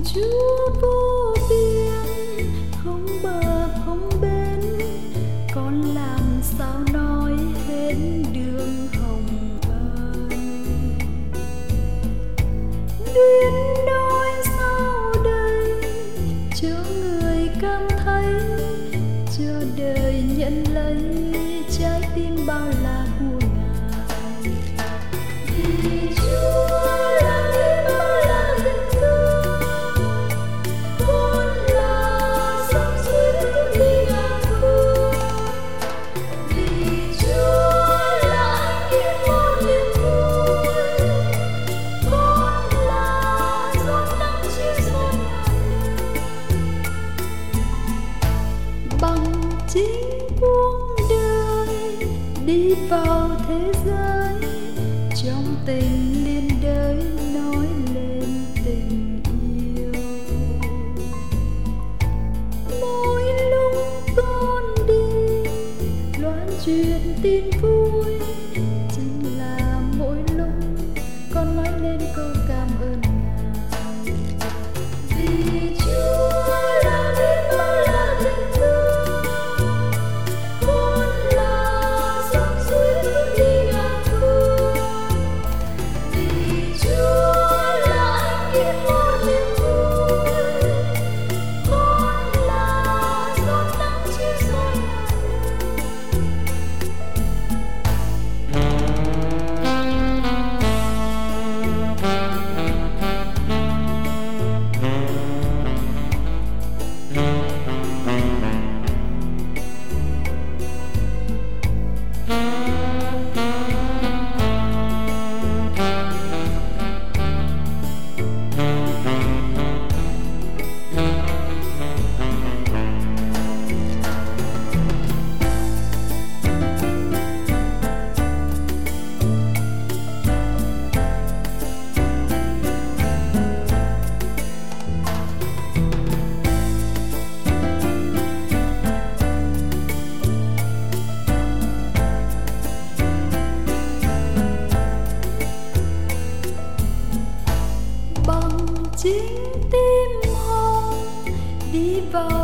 Chúa vô biên, không bờ không bên, con làm sao nói hết đường hồng ơi. Biến đổi sao đây cho người cảm thấy, cho đời nhận lấy trái tim bao la của Ngài. Vì Chúa là người bao la tình thương, con là sông suối đi ngang phương. Vì Chúa là anh kiếm một niềm vui, con là giọt nắng chiếu soi ngàn đời. Bằng chính cuộc đời đi vào thế giới, trong tình liên đới nói lên tình yêu. Mỗi lúc con đi loan truyền tin vui, chính là mỗi lúc con nói lên câu cảm ơn Ngài. Vì Chúa là người bao la tình thương, con là sông suối đi ngang phương. Vì Chúa là anh kiếm một niềm vui, con là giọt nắng chiếu soi bằng chính tim hồn đi vào